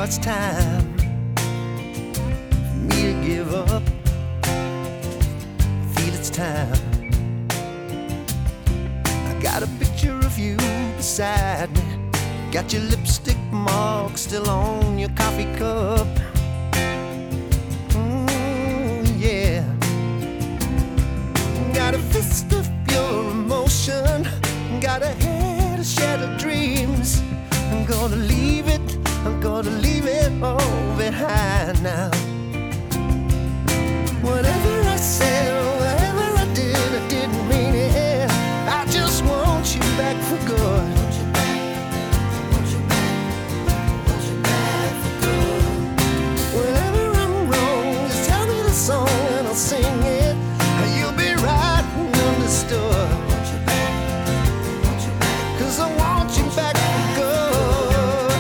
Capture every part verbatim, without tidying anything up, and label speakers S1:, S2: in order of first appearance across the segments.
S1: it's time for me to give up. Feel it's time. I got a picture of you beside me. Got your lipstick mark still on your coffee cup. Mm, yeah. Got a fist of pure emotion. Got a head of shattered dreams. I'm gonna leave it, I'm gonna leave it all behind now. Whatever I said, whatever I did, I didn't mean it. I just want you back for good. Want you back, want you back, want you back for good. Whenever I'm wrong, just tell me the song and I'll sing it. You'll be right and understood. Want you back, want you back, 'cause I want you back for good.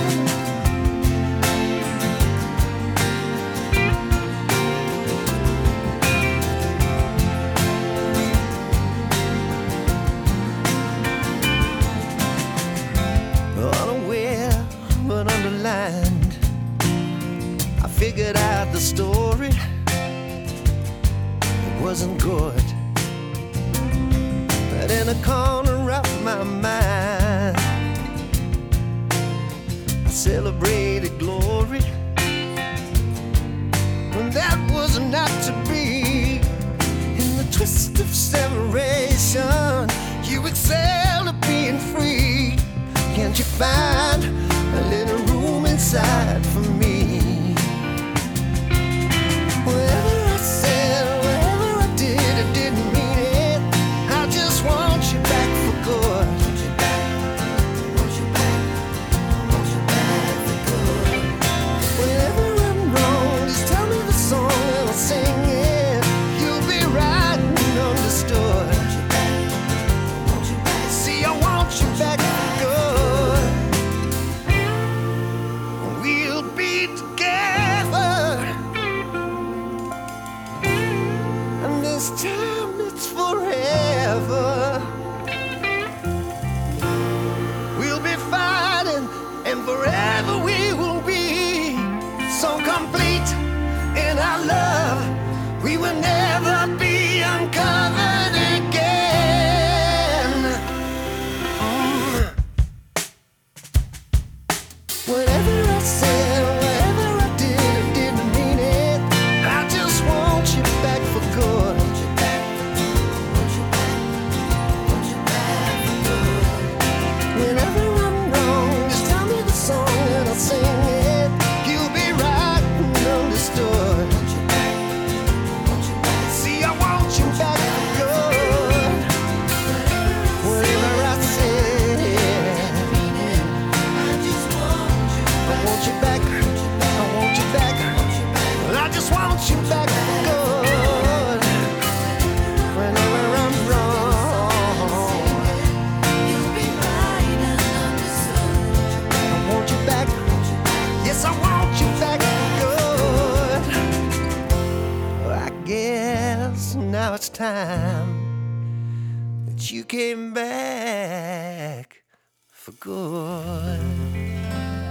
S1: Unaware but underlined, I figured out the story. It wasn't good, but in a corner of my mind, I celebrated glory when that was not to be. In the twist of separation, you excel at being free. Can't you find a little room inside for me? Whatever I said, whatever I did, I didn't mean it. I just want you back for good. Want you back, want you back, want you back for good. Whenever I'm wrong, just tell me the song and I'll sing it. You'll be right and understood. Want you back, want you back. See, I want you back for good. We'll be together, and this time it's forever. We'll be fighting, and forever we will be so complete in our love. We will never be uncovered again. Mm. Whatever I said, whatever I did, I didn't mean it. I just want you back for good. Want you back, want you back, want you back for good. Whenever I'm wrong, just tell me the song and I'll sing it. You'll be right and understood. Want you back, want you back. See, I want you back for good. Whatever I said, I just want you back. I want you back, I want you back. I just want you back for good. Whenever I'm wrong, you'll be right and understood. I want you back, yes, I want you back for good. I guess now it's time that you came back for good.